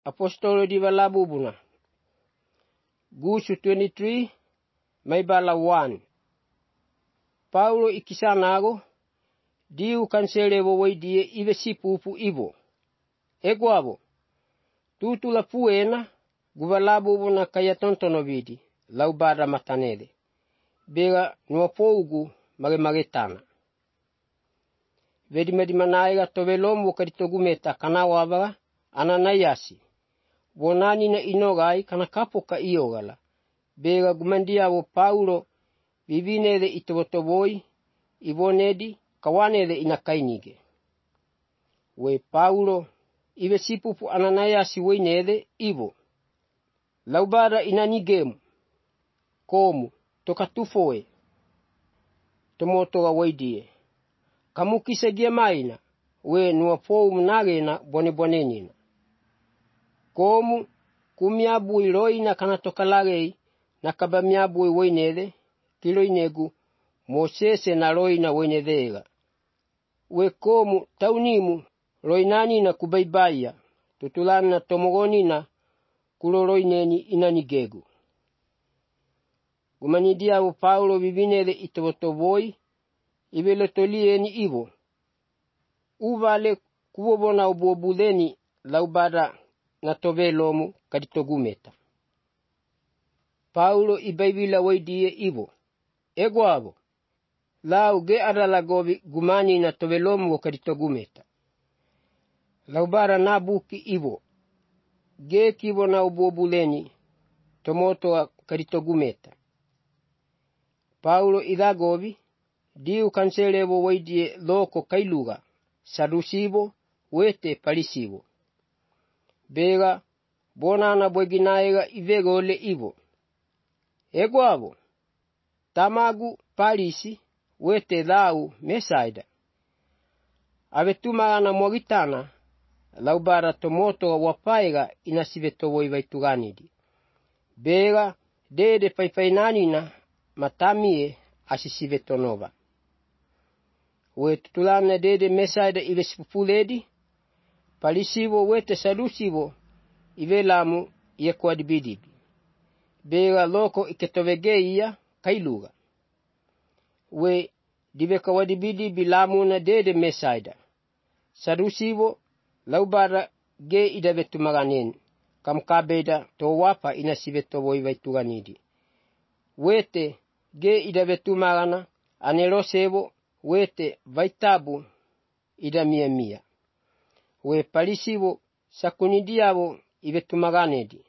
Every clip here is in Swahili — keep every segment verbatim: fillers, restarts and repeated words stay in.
apostolo di valabubuna. Gusu twenty-three may bala one. Paulo ikisanago diu kanselevo waidie ive sipupu ivo. Eguavo tutula puena guvalabubuna kaya tontono vidi laubada matanede. Bega nuapougu mage magetana. Vedi medi manaiga tovelomu kaditogumeta kanawavaga ananayasi. Bonani na inogai kana kapoka iogala. Bega gumandia wo Paulo vivinede itobotoboi ivonedi kawanede inakainige. We Paulo ive sipupu ananayasi weinede ivo. Laubada inanigemu komu toka tufoe tomoto wa waidie. Kamu kisegia maina we nuapou mnagena bone bonenina. Komu kumiabu iloina kana toka lagei na kabamiabu iwainede kilo inegu Mosese na loina wainedega. We komu taunimu loinani na kubaibaya tutulani na tomogoni na kuloloineni inanigegu. Gumanidia wo Paulo vivinede itobotoboi ivele tolieni ivo. Uvale kuwobona ubuobuleni laubada na tovelomu kaditogumeta. Paulo ibaivila waidie ivo. Eguavo. Lau ge adalagovi gumani na tovelomu kaditogumeta. Laubada nabuki ivo. Ge kivo na ubuobuleni tomoto kaditogumeta. Paulo idagovi diu kanselevo waidie loko kailuga. Sadusivo wete palisivo. Bega bonana bweginaega ivegole ivo. Eguavo. Tamagu palisi wete lau mesaida. Avetumagana mwagitana laubara tomoto wapaiga inasiveto waituganidi. Bega dede paipainanina matamie asisiveto nova. We tutulana dede mesaida ive sipupuledi, palisivo wete sadusivo ive lamu yekuadibidibi. Bega loko iketovegeia kailuga. We diveka wadibidibi lamu na dede mesaida. Sadusivo laubara ge idavetu maganen, kamkabeda to wapa inasiveto waituganidi. Wete ge idavetu magana anelosevo wete vaitabu ida mia mia. We palisivo sakunidiavo ivetumaganedi.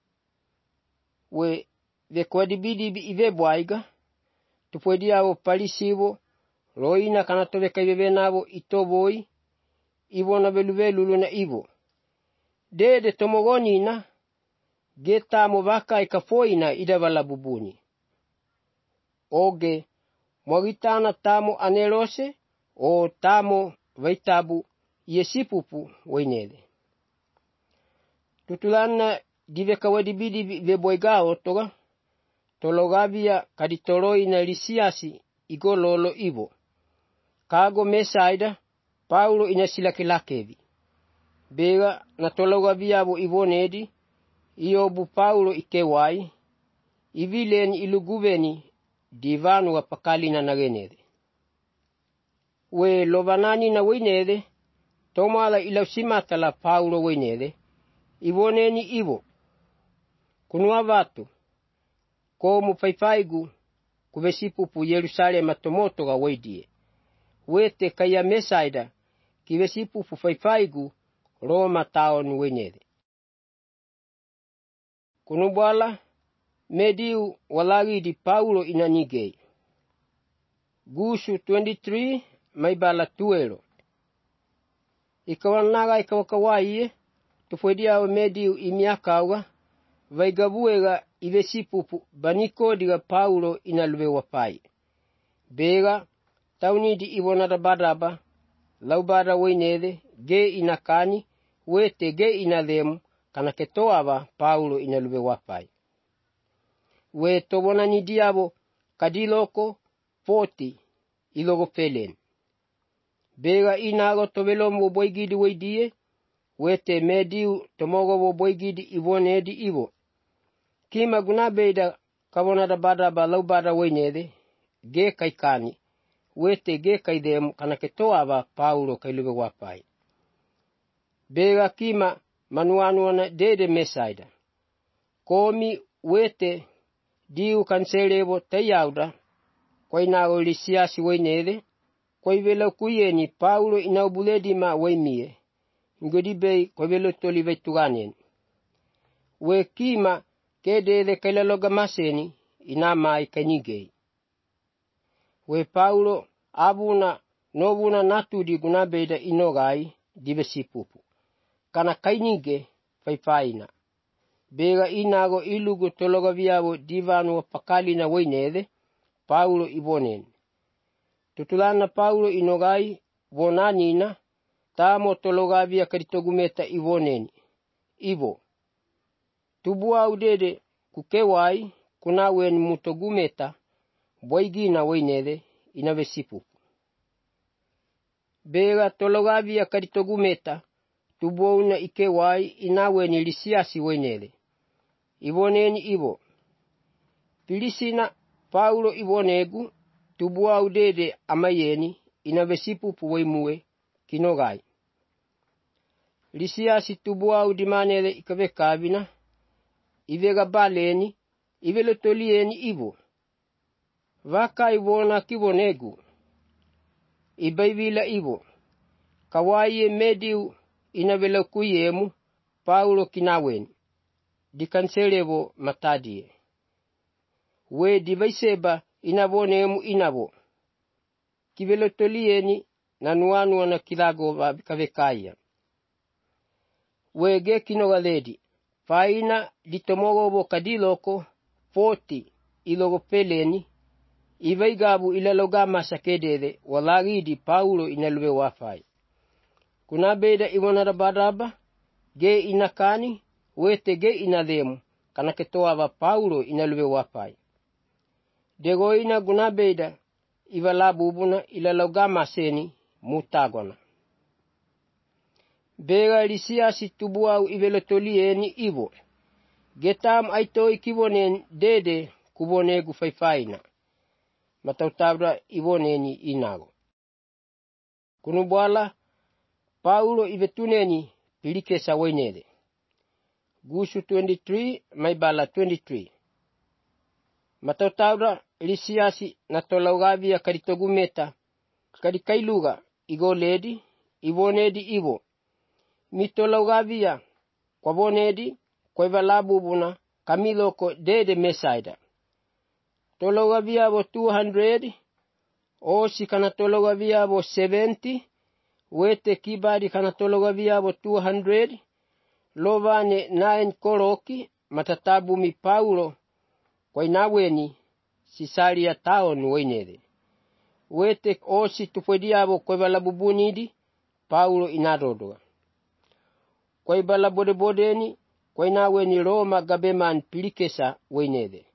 We vekuadibidibi ivebwaiga tupuediavo palisivo loina kanatoveka ivevenavo itoboi ivo na veluvelu na ivo. Dede tomogonina getamo vaka ikafoina ida valabubuni. Oge mwagitana tamo anelose o tamo vaitabu yesipupu wainede. Tutulana diveka wadibidi veboigao toga tologavia kaditoloi na lisiasi igololo ivo. Kago mesaida Paulo inasilakilakevi. Bega na tologavia vo ivonedi iobu Paulo ikewai ivileni iluguveni divanu wa pakali na nagenede. We lovanani na wainede tomala ilausimata la Paulo wainede ivoneni ivo. Kunua vatu komu paipaigu kuvesipupu Yerusalema tomoto ga waidie. Wete kaya mesaida kivesipupu paipaigu Roma taon wainede. Kunubwala mediu walagi di Paulo inanigei. Gusu twenty-three maibala tuelo. Ikawanaga ikawakawaiye tufuedia wa mediu imiakauga vaigabuega ivesipupu baniko diga Paulo inaluwe wapai. Bega taunidi ivonada badaba laubada wainede ge inakani wete ge inademu kana ketoava Paulo inaluwe wapai. We tobona ni diabo kadiloko forty ilogo pelen. Bega inago tovelomo boigidi waidie wete mediu tomogo boygidi ivonedi ivo. Kima gunabeda kavonada bada ba laubada wainede ge kaikani wete ge kaidem kanaketoava Paulo kailuwe wapai. Bega kima manuanuana dede mesaida. Komi wete diu kanselevo tayauda koinago lisiasi wainede koivelo kuyeni Paulo inaubuledi ma waimie. Ngodibe koivelo toli vetuganen. We kima kedede kailaloga maseni inama ikanigei. We Paulo abuna novuna natudi gunabeda inogai divesipupu. Kana kainige faifaina. Bega inago ilugu tologa viavo divanu pakali na wainede Paulo ivonen. Tutulana Paulo inogai vonanina tamo tologa via karitogumeta ivoneni. Ivo. Tubua udede kukewai kunawen mutogumeta boygina wainede inavesipupu. Bega tologa via karitogumeta tubua una ikewai inaweni lisiasi wainede. Ivoneni ivo. Pilisina Paulo ivonegu tubua udede amayeni inavesipupu waimue kinogai. Lisiasi tubua udimanele ikavekabina ivega baleni ivelo tolieni ivo. Vaka ivona kivonegu ibaivila ivo. Kawaie mediu inavelo kuyemu Paulo kinaweni dikanselevo matadie. We divaiseba inavonemu inavo. Kivelo tolieni nanuanua na kilago kavekaya. We ge kinogaledi. Faina ditomogo kadiloko forty ilogo peleni. Ivaigabu ilalogama sakedede walagidi Paulo inaluwe wafai. Kunabeda iwonada badaba ge inakani wete ge inademu kanaketoava Paulo inaluwe wafai. Degoina gunabeda ivalabubuna ilalogama seni mutagona. Bega lisiasi tubuau ivelotolieni ivo. Getam aitoi kivonen dede kubonegu faifaina. Matautabra ivoneni inago. Kunubuala Paulo ivetuneni pilikesa wainede. Gushu twenty-three maibala twenty-three. Matautabra lisiasi natologavia karitogumeta karikailuga igoledi ivonedi ivo. Mitologavia kwa vonedi kwa ivalabubuna kamiloko dede mesaida. Tologavia vo two hundred osi kana tologavia vo seventy wete kibadi kana tologavia vo two hundred lovane nine koroki matatabu mi Paulo kwa inaweni sisalia taon wainede. Wete osi tupwediavo kwa ivalabubunidi Paulo inadodoa. Kwa ibala bode bodeni kwa inaweni Roma gabeman pilikesa wainede.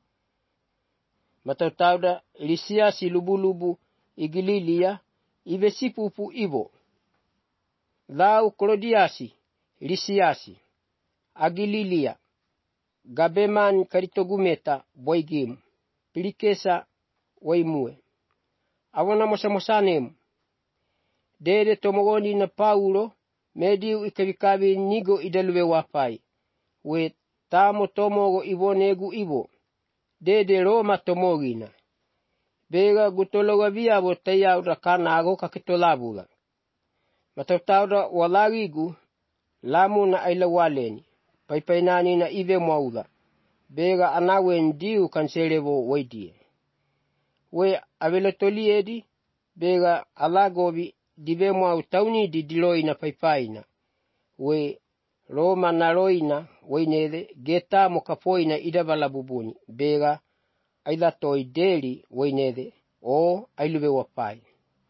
Matautauda lisiasi lubulubu igililia ivesipupu ivo. Lau Klodiasi lisiasi agililia gabeman karitogumeta boygim pilikesa waimue. Avona mosamosanemu. Dede tomogoni na Paulo mediu ikavikavi nigo idaluwe wapai. We tamo tomogo ivonegu ivo. Dede Roma tomogina. Bega gutologa viavo tayauda kanago kakitolabula. Matautauda walagigu lamu na ailawaleni. Paipainani na ive maula. Bega anawen diu kanselevo waidie. We avelotoliedi bega alagovi dive mau tauni di diloi na paipaina. We Roma na roina wainede geta mokapoina idavala bubuni. Bega ailatoi deli wainede o ailuwe wapai.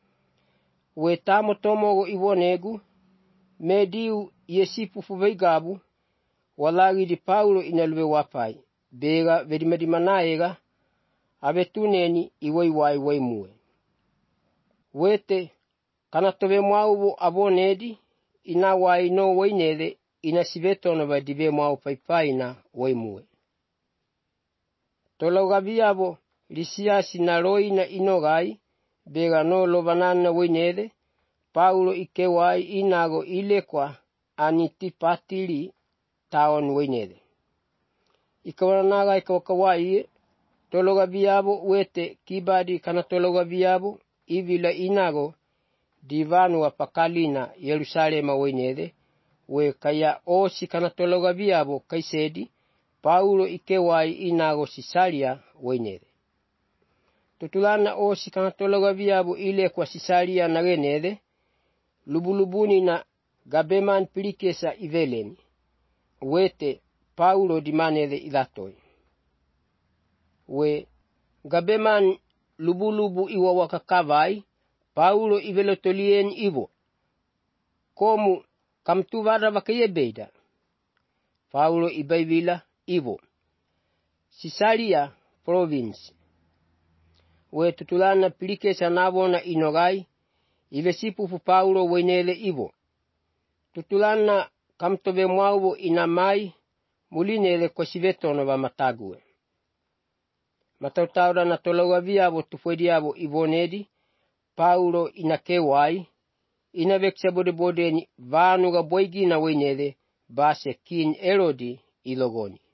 We tamo tomogo ivonegu mediu yesipu fuveigabu walagi di Paulo inaluwe wapai. Bega vedimedimanaega avetuneni iwaiwai waimue. Wete kanatove mwauvo avonedi ina wai no wainede ina sivetono ba dive mau paipaina waimue. Tologabiabo Lisiasi na roina inogai bega no lobanana wainede Paulo ikewai inago ilekwa anitipatili taon wainede. Ikawananaga ikawakawai tologabiabo wete kibadi kana tologabiabo ivila inago divanu wa pakalina Yerusalema wainede we kaya osi kana tologabiabo kaisedi Paulo ikewai inago Sisalia wainede. Tutulana osi kana tologabiabo ile kwa Sisalia na genede lubulubuni na gabeman pilikesa iveleni wete Paulo dimanede idatoi. We gabeman lubulubu iwa wakakavai Paulo ivelotolien ivo komu kamtuvada bakayebeda Paulo ibaivila ivo Sisalia province. We tutulana pilikesa nabona inogai ivesipufu Paulo wainele ivo tutulana kamtobe mwauvo inamai mulinele kwa sivetono wa matague. Matautauda na tologabiabo tufwediabo ivonedi Paulo inakewai inaveksa bode bodeni vanuga boigina wainele base kin Herodi ilogoni.